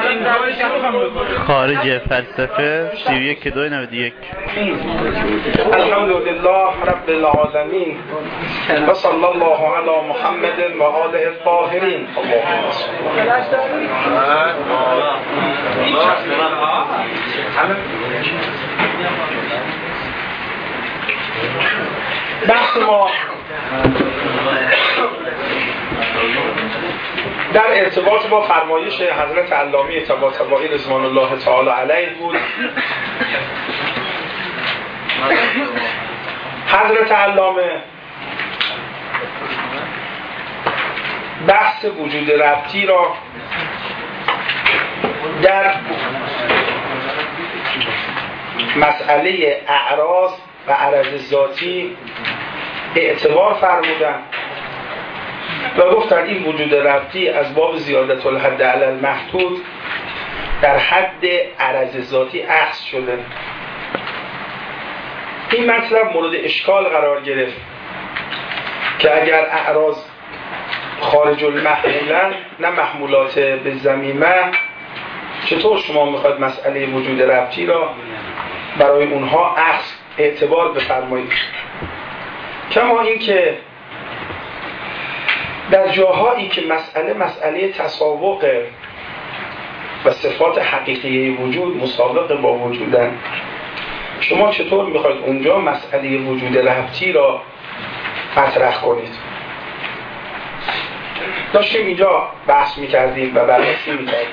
خارج فلسفه 31-291. الحمدلله رب العالمین و صلی الله علی محمد و آله الطاهرین. اللهم صل. بحث ما در ارتباط با فرمایش حضرت علامه طباطبایی رضوان الله تعالی علیه بود. حضرت علامه بحث وجود ربطی را در مسئله اعراض و عرض ذاتی اعتبار فرمودن و گفتن این وجود ربطی از باب زیادت الحد علی المحدود در حد عرض ذاتی اخذ شده. این مطلب مورد اشکال قرار گرفت که اگر اعراض خارج المحمولن نه محمولات به زمیمه، چطور شما میخواید مسئله وجود ربطی را برای اونها اخذ اعتبار بفرمایید؟ کما این که در جاهایی که مسئله تساوق و صفات حقیقی وجود مسابقه با وجودن، شما چطور میخواید اونجا مسئله وجود ربطی را مطرح کنید؟ داشتیم اینجا بحث میکردیم و بررسی میکردیم.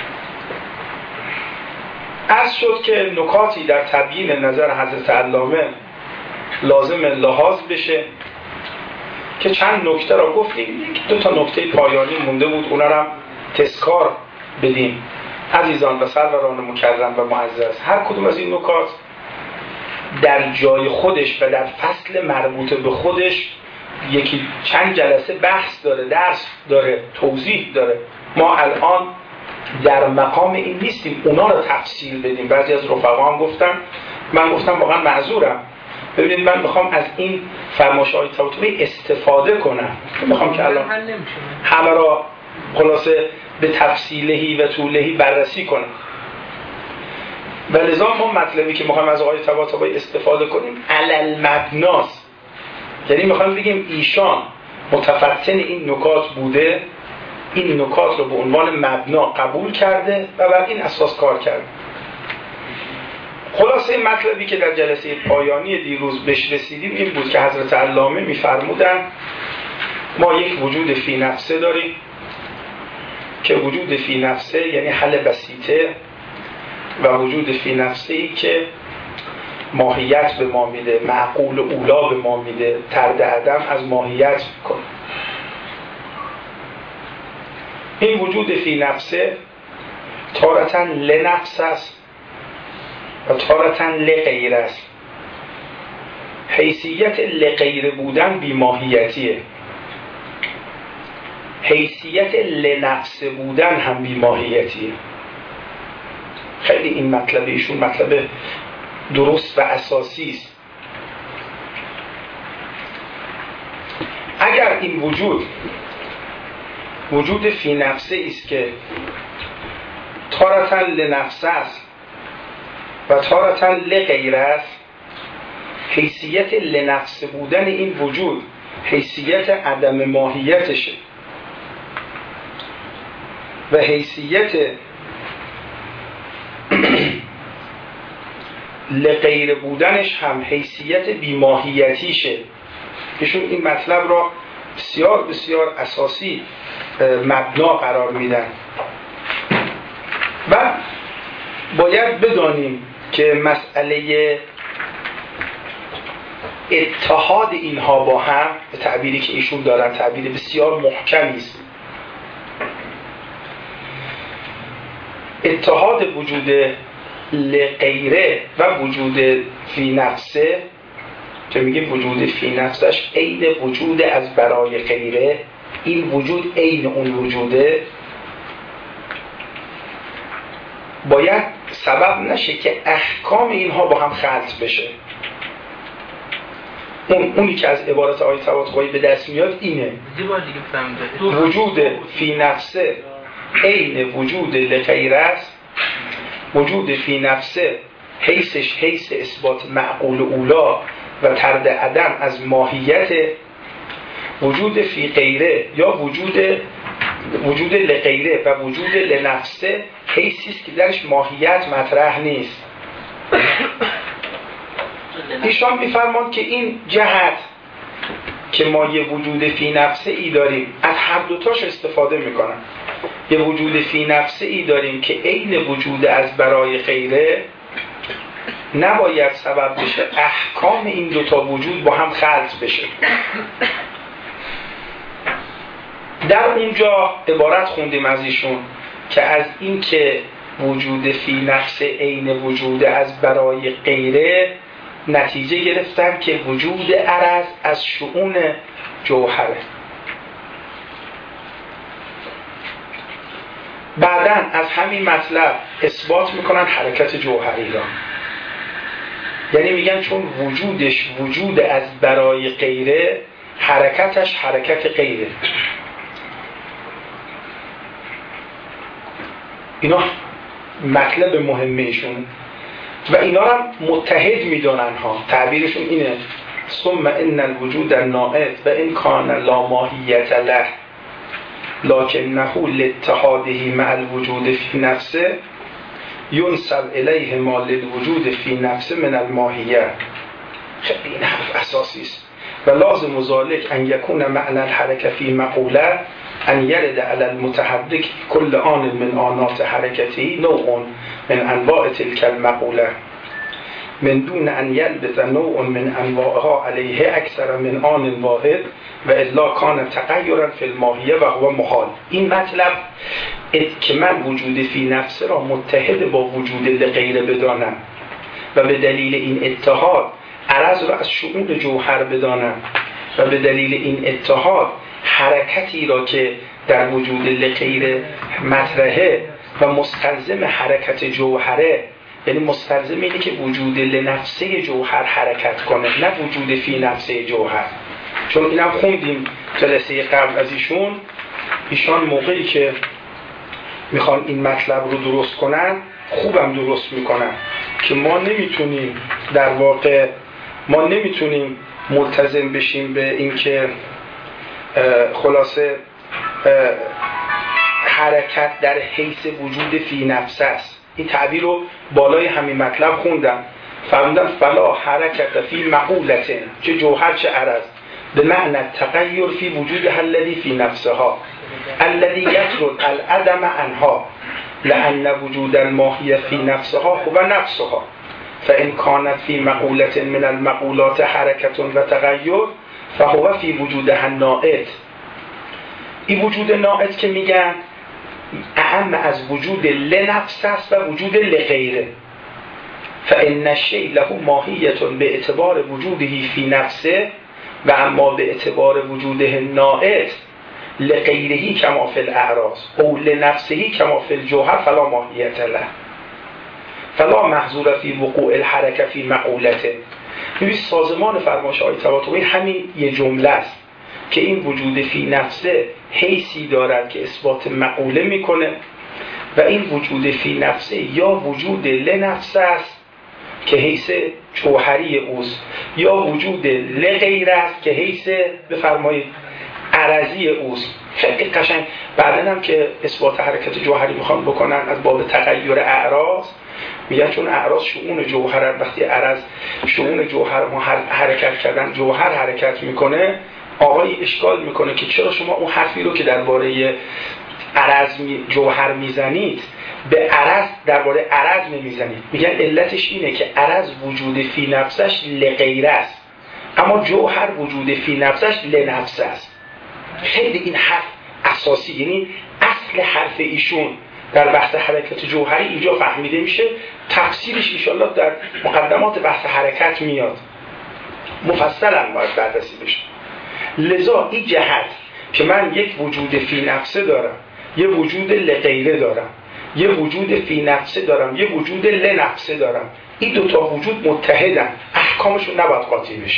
عرض شد که نکاتی در تبیین نظر حضرت علامه لازم لحاظ بشه که چند نکته را گفتیم. 2 نکته پایانی مونده بود، اونا را هم تذکار بدیم. عزیزان و سروران مکرم و معزز، هر کدوم از این نکات در جای خودش و در فصل مربوط به خودش یکی چند جلسه بحث داره، درس داره، توضیح داره. ما الان در مقام این نیستیم اونا رو تفصیل بدیم. بعضی از رفقا هم گفتن، من گفتم واقعا معذورم، ببینید من میخوام از این فرمایش‌های طباطبایی استفاده کنم، میخوام که الان همه را خلاصه به تفصیلهی و طولهی بررسی کنم. و لذا ما مطلبی که میخوایم از آقای طباطبایی استفاده کنیم علل مبناست، یعنی میخوایم بگیم ایشان متفطن این نکات بوده، این نکات رو به عنوان مبنا قبول کرده و بر این اساس کار کرده. خلاصه مطلبی که در جلسه پایانی دیروز بهش رسیدیم این بود که حضرت علامه میفرمودن ما یک وجود فی نفسه داریم که وجود فی نفسه یعنی حل بسیطه و وجود فی نفسه ای که ماهیت به ما میده، معقول اولا به ما میده، طرد عدم از ماهیت کنه. این وجود فی نفسه تارةً لنفس است و تارةً لغیر است. حیثیت لغیر بودن بی ماهیتیه، حیثیت لنفس بودن هم بی ماهیتیه. خیلی این مطلب ایشون مطلب درست و اساسی است. اگر این وجود فی نفسه است که تارةً لنفسه است و تارةً لغیر است، حیثیت لنفس بودن این وجود حیثیت عدم ماهیتشه و حیثیت لغیر بودنش هم حیثیت بیماهیتیشه. ایشون این مطلب را بسیار بسیار اساسی مبنا قرار میدن و باید بدانیم که مسئله اتحاد اینها با هم، به تعبیری که ایشون دارن تعبیر بسیار محکمی است، اتحاد وجود لغیره و وجود فی نفسه که میگیم وجود فی نفسش عین وجود از برای غیره، این وجود عین اون وجوده، باید سبب نشه که احکام اینها با هم خلط بشه. اونی که از عبارت آیه طباطبایی به دست میاد اینه، وجود فی نفسه عین وجود لغیر است، وجود فی نفسه حیثش حیث اثبات معقول اولا و طرد عدم از ماهیت، وجود فی غیره یا وجود لغیره و وجود لنفسه حیثی است که درش ماهیت مطرح نیست. ایشان میفرمان که این جهت که ما یه وجود فی نفسه ای داریم، از هر دوتاش استفاده میکنن. یه وجود فی نفسه ای داریم که عین وجود از برای غیره، نباید سبب بشه احکام این دوتا وجود با هم خلط بشه. در اونجا عبارت خوندیم از ایشون که از این که وجود فی نفس عین وجود از برای غیره، نتیجه گرفتن که وجود عرض از شؤون جوهره. بعدن از همین مطلب اثبات میکنن حرکت جوهری را، یعنی میگن چون وجودش وجود از برای غیره، حرکتش حرکت غیره. اینا مطلب مهمهشون و اینا را متحد میدونن ها. تعبیرشون اینه: ثم ان الوجود الناقض و ان کان لا ماهیت له لکنه لاتحاده مع الوجود فی نفسه ينسب الیه ما للوجود فی نفسه من الماهیه. خیلی این حرف اساسی است. و لازم ذلك ان یکون معنی الحرکه فی مقوله ان یرد علی المتحرک کل آن من آنات حرکتی نوع من انواع تلك المقوله من دون ان یلبس نوع من انواعها علیه اکثر من آن واحد و الا کان تغیرا فی الماهیه و هو محال. این مطلب که من وجود فی نفسه را متحد با وجود لغیره بدانم و به دلیل این اتحاد عرض را از شؤون جوهر بدانم و به دلیل این اتحاد حرکتی را که در وجود لغیره مطرحه و مستلزم حرکت جوهره، یعنی مستلزم اینه که وجود لنفسه جوهر حرکت کنه، نه وجود فی نفسه جوهر. چون اینم خوندیم جلسه قبل از ایشان موقعی که میخوان این مطلب رو درست کنن خوبم درست میکنن که ما نمیتونیم در واقع ملتزم بشیم به این که خلاصه حرکت در حیث وجود فی نفس است. این تعبیر رو بالای همین مطلب خوندم، فرمودن فلا حرکت فی مقولت، چه جوهر چه عرض، به معنی تغییر فی وجود الذی فی نفسها الذی یطرد العدم عنها لأن وجود الماهیه فی نفسها هو نفسها فإن كانت فی مقولت من المقولات حرکت و تغییر فهو فی وجودها الناقض. این وجود ناقض که میگن اهم از وجود لنفس است و وجود لغیره. فإن الشیء له ماهیت به اعتبار وجوده فی نفسه و اما به اعتبار وجوده ناقض لغیره کما فی الاعراض او لنفسه کما فی الجوهر فلا ماهیت له فلا محظور فی وقوع الحرکه فی مقولته. ببین سازمان فرمایش آیه طباطبایی همین یه جمله است که این وجود فی نفسه حیثی دارد که اثبات مقوله میکنه و این وجود فی نفسه یا وجود لنفسه است که حیث جوهری اوست یا وجود لغیر است که حیث بفرمایید عرضی اوست. خیلی قشنگ. بعدن هم که اثبات حرکت جوهری میخوان بکنن از باب تغییر اعراض میگن چون اعراض شؤون جوهر، وقتی عرض شؤون جوهر ما حرکت کردن جوهر حرکت میکنه، آقای اشکال میکنه که چرا شما اون حرفی رو که درباره عرض جوهر میزنید به عرض درباره عرض نمیزنید. میگن علتش اینه که عرض وجود فی نفسش لغیره است اما جوهر وجود فی نفسش لنفس است. خیلی این حرف اساسی، یعنی اصل حرف ایشون در بحث حرکت جوهری اینجا فهمیده میشه. تفسیرش انشاءالله در مقدمات بحث حرکت میاد، مفصلا باید بررسی بشه. لذا این جهت که من یک وجود فی نفسه دارم، یه وجود لغیره دارم، یه وجود فی نفسه دارم، یه وجود لنفسه دارم، این دوتا وجود متحدن، احکامشون نباید قاطی بشه.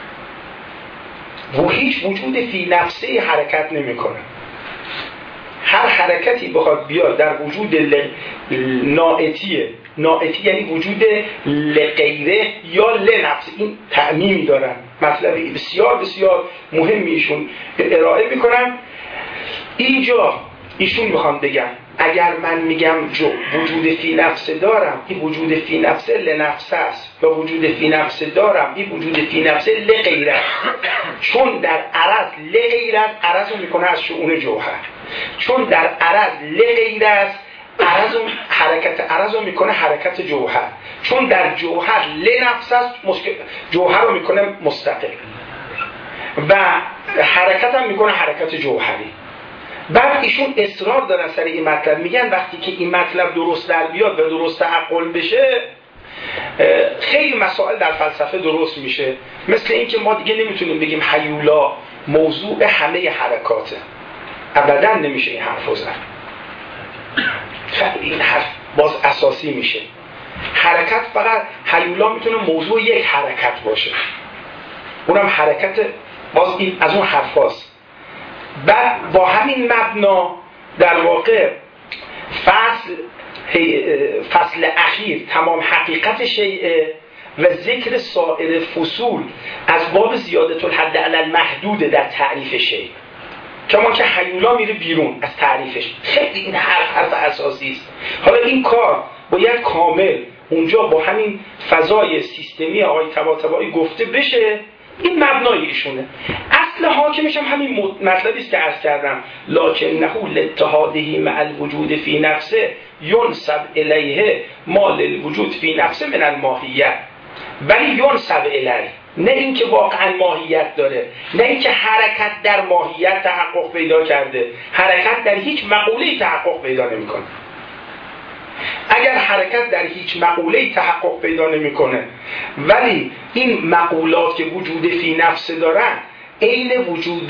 و هیچ وجود فی نفسه حرکت نمی کنه. هر حرکتی بخواد بیاد در وجود نائتیه، نائتی یعنی وجود لغیره یا لنفس، این تعمیمی دارن، مطلب بسیار بسیار مهمی ایشون ارائه میکنن. اینجا ایشون میخوام بگم اگر من میگم وجود فی نفس دارم، این وجود فی نفس لنفس است، یا وجود فی نفس دارم این وجود فی نفس لغیره است. چون در عرض لغیره است، عرض رو میکنه از شؤون جوهر. چون در عرض لغیره است، حرکت عرض رو میکنه حرکت جوهر. چون در جوهر لنفس است، جوهر رو میکنه مستقل و حرکت هم میکنه حرکت جوهری. بعد ایشون اصرار دارن سر این مطلب، میگن وقتی که این مطلب درست در بیاد و درست تعقل بشه خیلی مسائل در فلسفه درست میشه. مثل این که ما دیگه نمیتونیم بگیم هیولا موضوع همه حرکاته، ابدا نمیشه این حرف زد. خیلی این حرف باز اساسی میشه. حرکت فقط هیولا میتونه موضوع یک حرکت باشه، اونم حرکت باز این از اون حرف هاست. بعد با همین مبنا در واقع فصل اخیر تمام حقیقت شیء و ذکر سایر فصول از باب زیادت الحد علی المحدود در تعریف شیء، کما که هیولا میره بیرون از تعریفش. خیلی این حرف اساسی است. حالا این کار باید کامل اونجا با همین فضای سیستمی آقای طباطبایی گفته بشه. این مبنای ایشونه. اصل حاکمش هم همین مطلبی است که عرض کردم، لکنه لاتحاده مع الوجود فی نفسه ینسب الیه ما للوجود فی نفسه من الماهیت، ولی ینسب الیه، نه اینکه واقعا ماهیت داره، نه اینکه حرکت در ماهیت تحقق پیدا کرده. حرکت در هیچ مقوله‌ای تحقق پیدا نمی‌کنه. اگر حرکت در هیچ مقوله‌ای تحقق پیدا نمی‌کنه ولی این مقولات که وجود فی نفس دارن عین وجود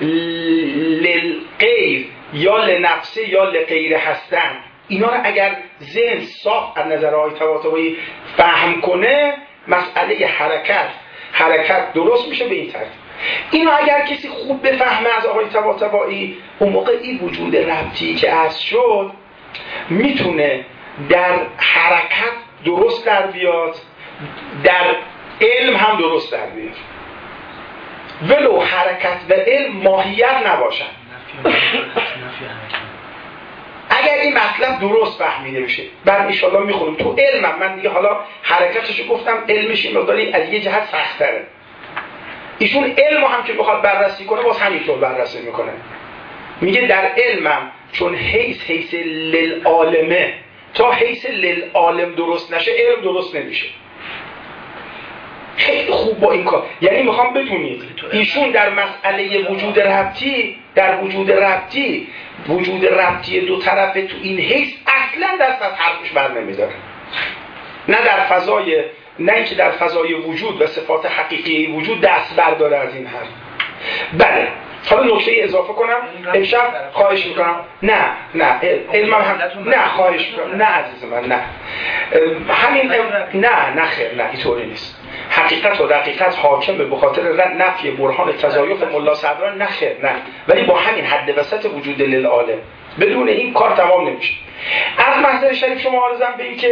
للغیر یا لنفسه یا لغیر هستن، اینا رو اگر ذهن صاف از نظر آقای طباطبایی فهم کنه، مسئله حرکت درست میشه به این ترتیب. اینو اگر کسی خوب بفهمه از آقای طباطبایی، اون موقع این وجود ربطی که عرض شد میتونه در حرکت درست در بیاد، در علم هم درست در بیاد، ولو حرکت و علم ماهیت نباشن. اگر این مطلب درست فهمیده بشه، بعد انشالله میخونم تو علمم، من دیگه حالا حرکتشو گفتم، علمش این مقداری از یه جهت سخت‌تره. ایشون علم هم که بخواد بررسی کنه باز همینطور بررسی میکنه، میگه در علمم چون حیث للعالمه، تا حیث للعالم درست نشه علم درست نمیشه. خیلی خوب با این کار، یعنی میخوام بدونید ایشون در مسئله وجود ربطی، وجود ربطی دو طرفه تو این حیث اصلا دست از حرفش بر نمیداره، نه اینکه در فضای وجود و صفات حقیقی وجود دست برداره از این حرف. بله، حالا نکته اضافه کنم امشب، خواهش میکنم. نه علم هم نه، خواهش میکنم، نه عزیز من، نه همین نه خیر، نه اینطوری نیست. حقیقت و دقیقت حاکم به خاطر نفی برهان تزایف ملا صدران، نه خیر، نه، ولی با همین حد وسط وجود للعالم بدون این کار تمام نمیشه. از محضر شریف شما عرضم به این که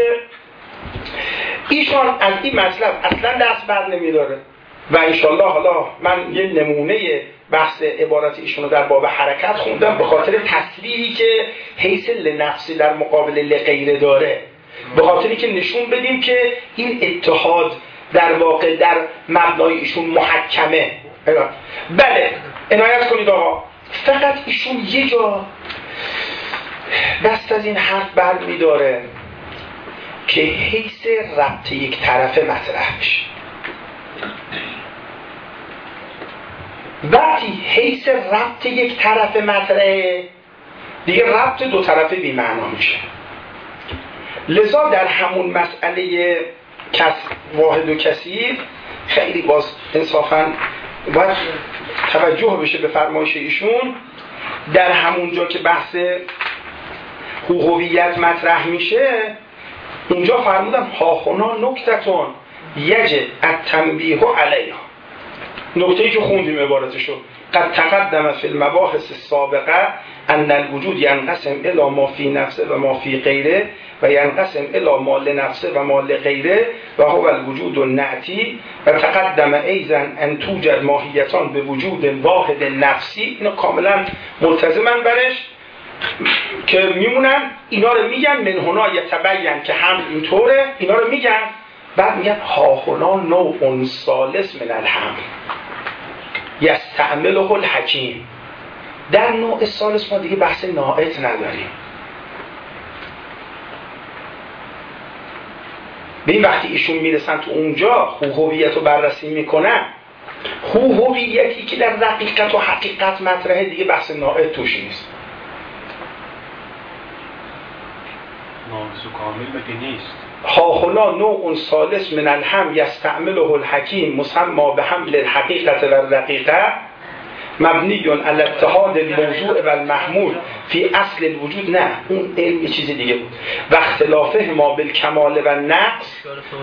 ایشان از این مطلب اصلا دست بر نمیداره و انشالله حالا من یه نمونه بحث عبارت ایشون رو در باب حرکت خوندم به خاطر تصریحی که حیث لنفسی در مقابل لغیره داره، به خاطری که نشون بدیم که این اتحاد در واقع در مبنای ایشون محکمه. بله عنایت کنید آقا، فقط ایشون یه جا دست از این حرف بر میداره که حیث ربط یک طرفه مطرح میشه. وقتی حیث ربط یک طرف مطرحه، دیگه ربط دو طرفه بی معنا میشه. لذا در همون مسئله واحد و کثیر خیلی باز انصافاً باید توجه بشه به فرمایش ایشون. در همون جا که بحث هویت مطرح میشه، اونجا فرمودن هاخونا نکتتون یجب التنبیه علیها، نکته‌ای که خوندیم عبارتشو، قد تقدم فی المباحث السابقه ان الوجود ینقسم الی ما فی نفسه و ما فی غیره و ینقسم الی ما لنفسه و ما لغیره و هو الوجود النعتی و تقدم ایضا ان توجد ماهیتان به وجود واحد نفسی. اینو کاملا ملتزمن برش که میمونن، اینا رو میگن من هنا یتبین که هم اینطوره، اینا رو میگن، بعد میگن ها هنا نوع ثالث من الحمل یستعمله الحکیم. در نوع ثالث ما دیگه بحث ناعت نداریم. به این وقتی ایشون میرسن تو اونجا هویت رو بررسی میکنن، هویتی که در دقیقت و حقیقت مطرحه، دیگه بحث ناعت توش نیست. ناقص و کامل بگه نیست. ها هنا نوع ثالث من الحمل یستعمله الحکیم مسمى به حمل الحقیقت و الرقیقه مبنی علی اتحاد الموضوع و المحمول فی اصل الوجود. نه، اون علم یه چیز دیگه بود. و اختلافه ما بالکمال و نقص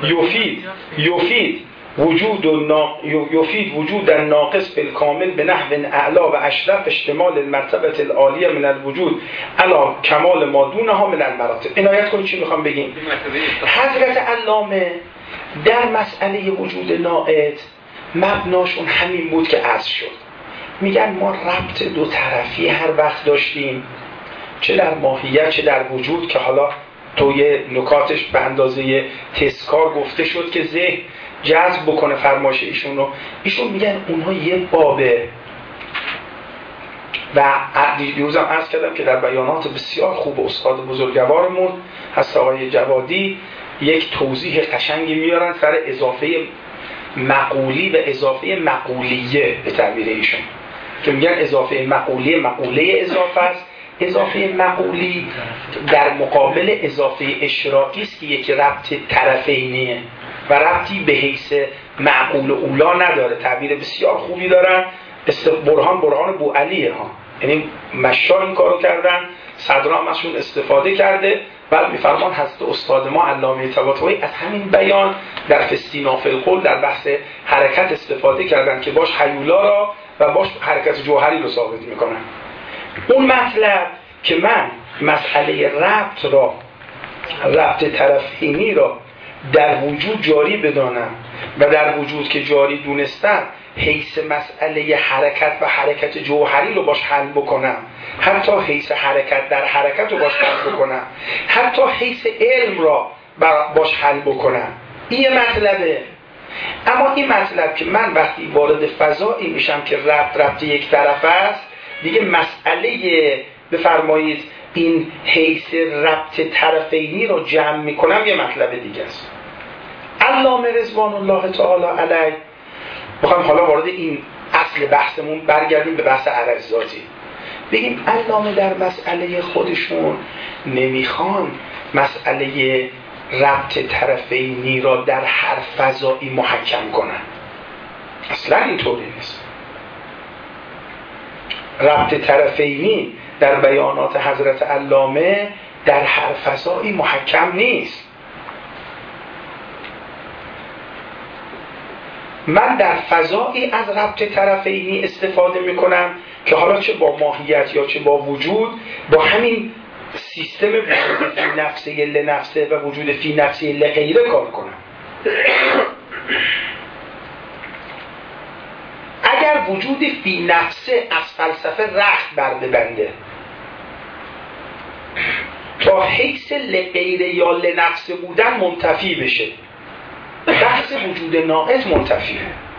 یفید وجود ناقص بالکامل به نحو اعلا و اشرف اشتمال المرتبه العالیه من الوجود علا کمال ما دونها من المراتب. عنایت کنید چی میخوام بگیم. حضرت علامه در مسئله وجود ناعت مبناشون همین بود که عرض شد. میگن ما ربط دو طرفی هر وقت داشتیم، چه در ماهیت چه در وجود، که حالا توی نکاتش به اندازه تذکار گفته شد که ذهن جذب بکنه فرمایش ایشون رو. ایشون میگن اونها یه بابه. و دیروزم عرض کردم که در بیانات بسیار خوب استاد بزرگوارمون هست آقای جوادی یک توضیح قشنگی میارن سر اضافه مقولی و اضافه مقولیه به تعبیر ایشون، که میگن اضافه مقولی مقوله اضافه است، اضافه مقولی در مقابل اضافه اشراقی است که یک ربط طرفینیه و ربطی به حیث معقول اولا نداره. تعبیر بسیار خوبی دارن. برهان بوعلیه ها، یعنی مشا این کارو کردن، صدرا هم ازشون استفاده کرده. بعد میفرمان حضرت استاد ما علامه طباطبایی از همین بیان در فستیناف القول در بحث حرکت استفاده کردن که باش هیولا را و باش حرکت جوهری رو ثابت میکنن. اون مطلب که من مسئله ربط طرفینی را در وجود جاری بدانم و در وجود که جاری دونستم حیث مسئله حرکت و حرکت جوهری رو باش حل بکنم، حتی حیث حرکت در حرکت رو باش حل بکنم، حتی حیث علم را باش حل بکنم، این مطلبه. اما این مطلب که من وقتی وارد فضایی میشم که ربط یک طرف است، دیگه مسئله بفرمایید این حیث ربط طرفینی رو جمع میکنم، یه مطلب دیگه است. علامه رضوان الله تعالی علیه، بخوام حالا وارد این اصل بحثمون برگردیم به بحث عرض ذاتی، بگیم علامه در مسئله خودشون نمیخوان مسئله ربط طرفینی را در هر فضایی محکم کنن. اصلا اینطوری نیست. ربط طرفینی در بیانات حضرت علامه در هر فضایی محکم نیست. من در فضایی از ربط طرفینی استفاده میکنم که حالا چه با ماهیت یا چه با وجود، با همین سیستم وجود فی نفسه لنفسه و وجود فی نفسه لغیره کار کنم. اگر وجود فی نفسه از فلسفه رخت بر ببنده تا حیث لغیره یا لنفسه بودن منتفی بشه، بحث وجود ناقص منتفیه.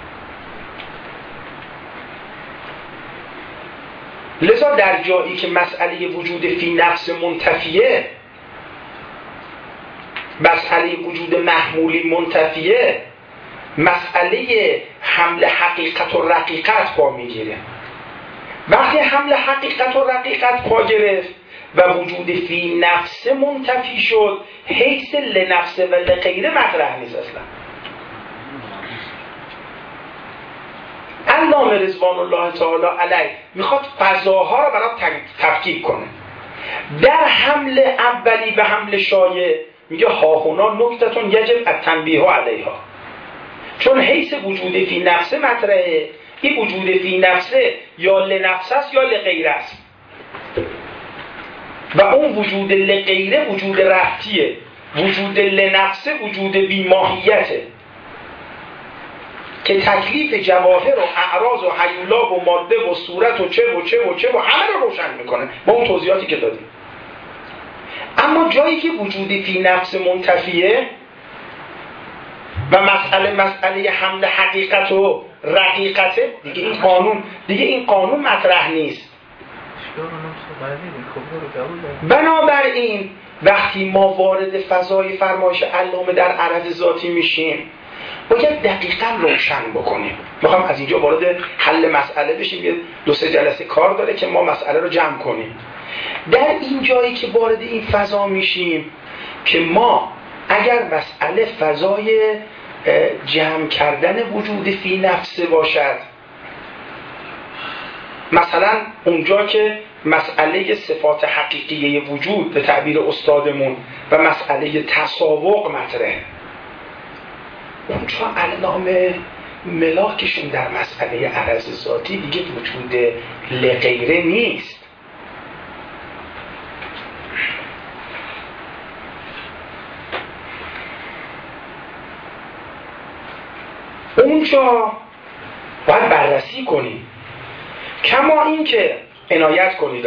لذا در جایی که مسئله وجود فی نفس منتفیه، مسئله وجود محمولی منتفیه، مسئله حمل حقیقت و رقیقت پا میگیره. وقتی حمل حقیقت و رقیقت پا گرفت و وجود فی نفس منتفی شد، حیث لنفس و لغیره مطرح نیست اصلا. علامه رضوان الله تعالی علیه میخواد فضاها رو برای تفکیک کنه. در حمل اولی و حمل شایع میگه ها هنا نکتتون یجب التنبیه علیها، چون حیث وجود فی نفس مطرحه این وجود فی نفسه یا لنفسه است یا لغیره است و اون وجود لغیره وجود ربطیه، وجود لنفسه وجود بیماهیته که تکلیف جواهر و اعراض و هیولا و ماده و صورت و چه و چه و چه و همه رو روشن میکنه با اون توضیحاتی که دادیم. اما جایی که وجود فی نفس منتفیه و مسئله حمل حقیقت و رقیقته، دیگه این قانون مطرح نیست. بنابراین وقتی ما وارد فضای فرمایش علامه در عرض ذاتی میشیم باید دقیقاً روشن بکنیم. میخوام از اینجا وارد حل مسئله بشیم، یه 2-3 جلسه کار داره که ما مسئله رو جمع کنیم. در این جایی که وارد این فضا میشیم که ما اگر مسئله فضای جمع کردن وجود فی نفسه باشد، مثلا اونجا که مسئله صفات حقیقیه وجود به تعبیر استادمون و مسئله تساوق مطرحه، اونجا علامه ملاکشون در مسئله عرض ذاتی دیگه وجود لغیره نیست. اونجا باید بررسی کنیم. کما این که عنایت کنید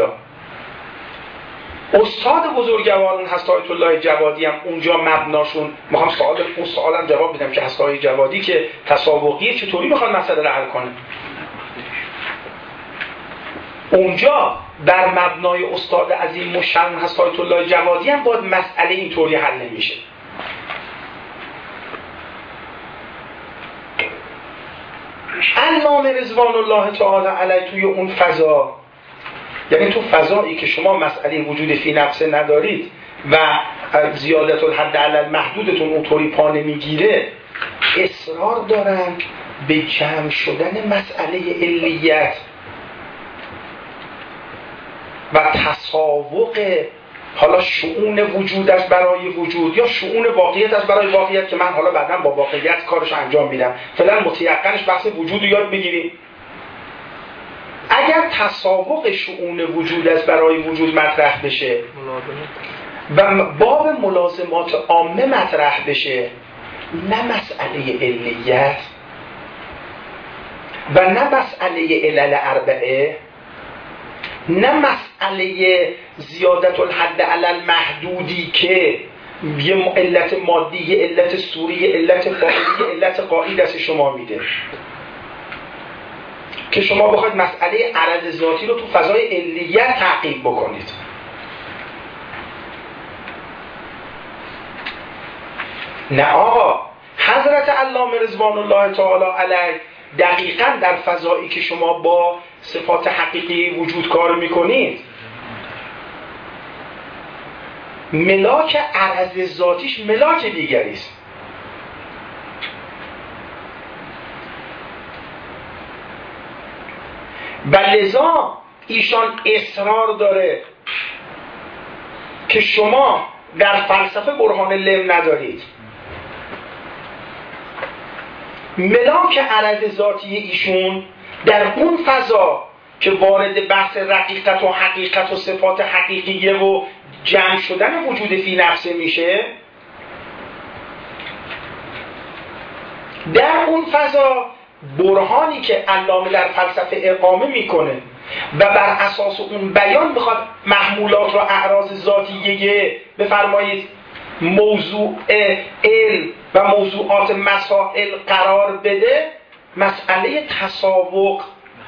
استاد بزرگوارون هست آیت الله جوادی هم اونجا مبناشون، میخوام اون سوالم جواب بدم که هست آیت جوادی که تساوقیه چطوری میخواد مسئله رو حل کنه. اونجا در مبنای استاد عظیم مشن هست آیت الله جوادی هم باید مسئله اینطوری حل نمیشه. علامه رضوان الله تعالی علیه توی اون فضا، یعنی تو فضایی که شما مسئله وجود فی نفسه ندارید و زیادت الحد علی المحدودتون اونطوری پا نمیگیره، اصرار دارن به جمع شدن مسئله علیت و تساوق حالا شؤون وجودش برای وجود یا شؤون واقعیتش برای واقعیت، که من حالا بعداً با واقعیت کارش انجام میدم. فعلا متيقنش بحث وجود رو یاد بگیریم. اگر تساوق شؤون وجودش برای وجود مطرح بشه و باب ملازمات عامه مطرح بشه، نه مسئله علیت و نه مسئله علل اربعه، نه مسئله زیادت الحد علی المحدودی که یه علت مادی، یه علت صوری، یه علت فاعلی، یه علت قاعی دست شما میده که شما بخواید مسئله عرض ذاتی رو تو فضای علیت تعقیب بکنید. نه آقا، حضرت علامه رضوان الله تعالی علیه دقیقاً در فضایی که شما با صفات حقیقی وجود کار میکنید، ملاک عرض ذاتیش ملاک دیگری است. و لذا ایشان اصرار داره که شما در فلسفه برهان لم ندارید. ملاک عرض ذاتی ایشون در اون فضا که وارد بحث رقیقت و حقیقت و صفات حقیقیه و جمع شدن وجود فی نفسه میشه، در اون فضا برهانی که علامه در فلسفه اقامه میکنه و بر اساس اون بیان بخواد محمولات و اعراض ذاتیه بفرمایید موضوع علم و موضوعات مسائل قرار بده، مسئله تساوق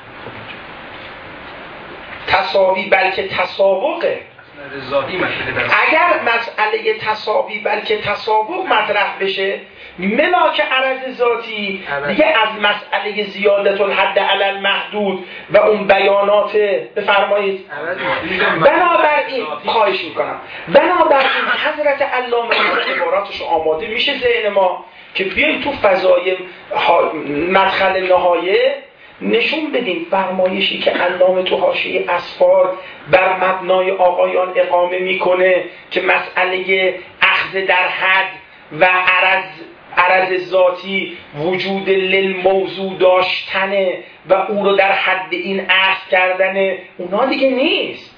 تساوی بلکه تساوقه. اگر مسئله تساوی بلکه تساوق مطرح بشه، ملاک عرض ذاتی دیگه از مسئله زیادت الحد علی المحدود و اون بیانات بفرمایید، بنابراین خواهش میکنم، بنابراین حضرت علامه عباراتش آماده میشه ذهن ما که بیاییم تو فضای مدخل نهایه نشون بدیم فرمایشی که علامه تو حاشیه اسفار بر مبنای آقایان اقامه میکنه که مسئله اخذ در حد و عرض ذاتی وجود للموضوع داشتنه و او رو در حد این اخذ کردن، اونا دیگه نیست.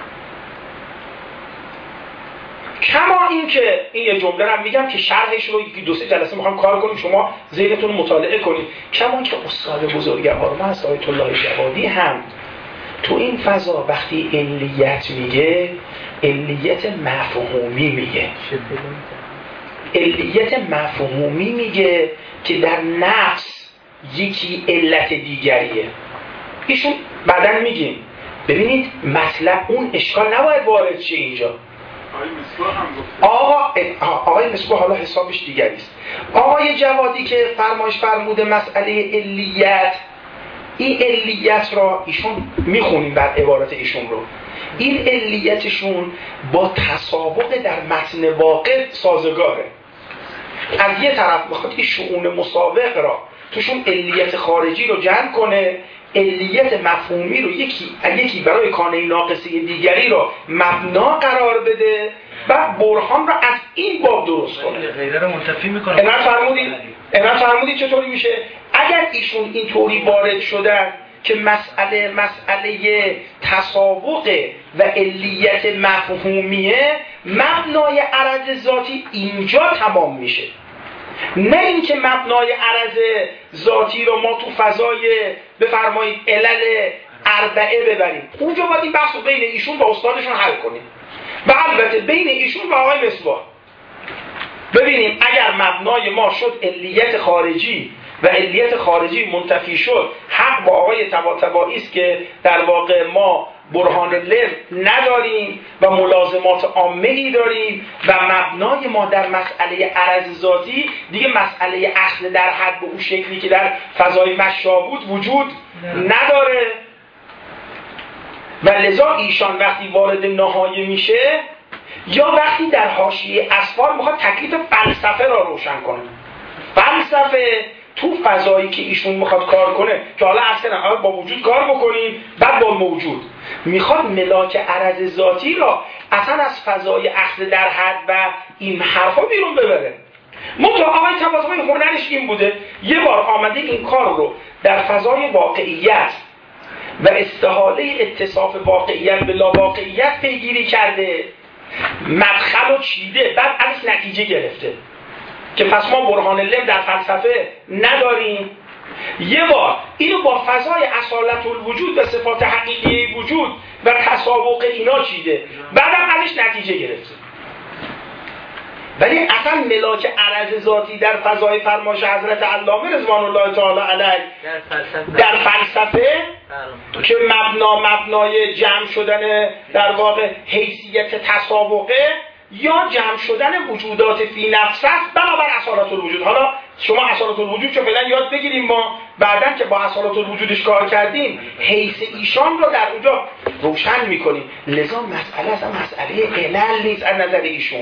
کما این که این یه جمله رو میگم که شرحش رو یکی دو سه جلسه میخوام کار کنیم، شما ذهنتون رو مطالعه کنید. کما که استاد بزرگوار ما از آیت الله جوادی هم تو این فضا وقتی علیت میگه، علیت مفهومی میگه، علیت مفهومی میگه که در نفس یکی علت دیگریه. ایشون بعدن میگیم ببینید مطلب اون اشکال نباید وارد شه اینجا. آقای مصباح حالا حسابش دیگریست. آقای جوادی که فرمایش فرموده مسئله علیت، این علیت را ایشون میخونیم بعد عبارت ایشون رو، این علیتشون با تسابق در متن واقع سازگاره. از یه طرف میخواد این شؤون مسابق را توشون علیت خارجی رو جمع کنه، علیت مفهومی رو یکی برای کانه ناقصه دیگری رو مبنا قرار بده و برهان رو از این باب درست کنه. غیره رو منتفی میکنه. اینا فرمودید چطوری میشه؟ اگر ایشون اینطوری وارد شدن که مسئله تسابق و علیت مفهومیه، مبنای عرض ذاتی اینجا تمام میشه. نه اینکه مبنای عرض ذاتی رو ما تو فضای بفرمایید علل اربعه ببریم، اونجا باید این بحث رو بین ایشون و استادشون حل کنیم و البته بین ایشون و آقای مصباح. ببینیم اگر مبنای ما شد علیت خارجی و علیت خارجی منتفی شد، حق با آقای طباطبایی است که در واقع ما برهان لب نداریم و ملازمات عامه‌ای داریم و مبنای ما در مسئله عرض ذاتی دیگه مسئله اخذ در حد به اون شکلی که در فضای مشا بود وجود نداره و لذا ایشان وقتی وارد نهایه میشه یا وقتی در حاشیه اسفار میخواد تکلیف فلسفه را روشن کنه. فلسفه تو فضایی که ایشون میخواد کار کنه که حالا اصلا با وجود کار بکنیم بعد با موجود، میخواد ملاک عرض ذاتی را اصلا از فضای اخذ در حد و این حرفا بیرون ببره. منتها آقای طباطبایی هنرش این بوده یه بار آمده این کار رو در فضای واقعیت و استحاله اتصاف واقعیت به لا واقعیت پیگیری کرده، مدخل رو چیده، بعد ازش نتیجه گرفته که پس ما برهان لم در فلسفه نداریم. یه بار اینو با فضای اصالت الوجود و صفات حقیقی وجود و تسابق اینا چیده، بعدم ازش نتیجه گرفته. ولی اصلا ملاک عرض ذاتی در فضای فرمایش حضرت علامه رضوان الله تعالی علیه در فلسفه که مبنای جمع شدن در واقع حیثیت تسابقه یا جمع شدن وجودات فی نفس است بنابر اصالت الوجود. حالا شما اصالت الوجود چون فعلا یاد بگیریم، ما بعدن که با اصالت الوجودش کار کردیم حیث ایشان رو در اونجا روشن میکنیم. لذا مسئله اصلا مسئله علل نیست از نظر ایشون،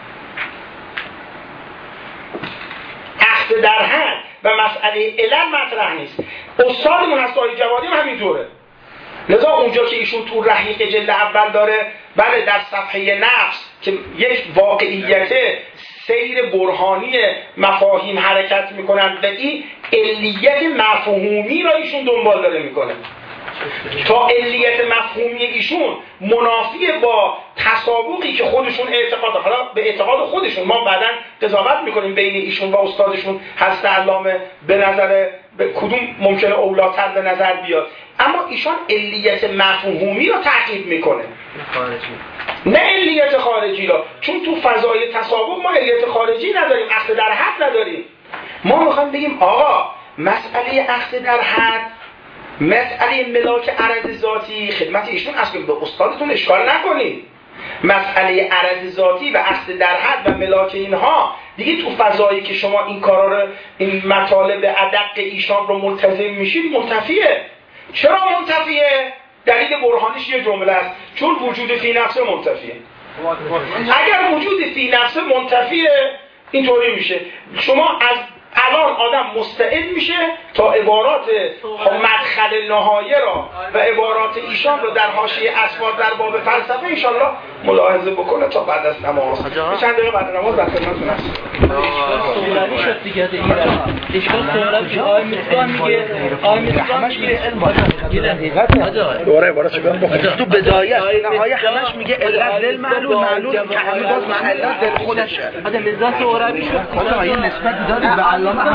اخذ در حد و مسئله علل مطرح نیست. استادمون از آقای جوادی هم همینطوره. لذا اونجا که ایشون تو رحیق جلد اول داره بله در صفحه نفس که یک واقعیت سیر برهانی مفاهیم حرکت میکنن و این علیت مفهومی را ایشون دنبال داره میکنه تا علیت مفهومی ایشون منافی با تسابقی که خودشون اعتقاد، حالا به اعتقاد خودشون ما بعداً قضاوت میکنیم بین ایشون و استادشون حضرت علامه به نظر به کدوم ممکنه اولاتر به نظر بیاد، اما ایشان علیت مفهومی را تعقیب میکنه نه علیت خارجی را، چون تو فضای تسابق ما علیت خارجی نداریم، اخذ در حد نداریم. ما میخوایم بگیم آقا مسئله اخذ در حد، مسئله ملاک عرض ذاتی، خدمت ایشون اصلا به استادتون اشکال نکنید، مسئله عرض ذاتی و اخذ در حد و ملاک اینها دیگه تو فضایی که شما این کارا رو این مطالب ادق ایشان رو ملتزم میشید منتفیه. چرا منتفیه؟ دلیل برهانش یه جمله است، چون وجود فی نفسه منتفیه. اگر وجود فی نفسه منتفیه اینطوری میشه شما از الان آدم مستعد میشه تا عبارات مدخل نهایه را و عبارات ایشان رو در حاشیه اسفار در باب فلسفه انشالله ملاحظه بکنه تا بعد از نماز. چند دقیقه بعد نماز در خدمتتون هستم. سورانی شد دیگه اشکال سورانی آقای مصطفی میگه همش میگه علم دوره عبارت چه بگم تو بدایت نهایه همش میگه علت دل معلول که همه باز علت دل خودشه. آدم لذت عربی شد. خدا این نسبت دادی به علامه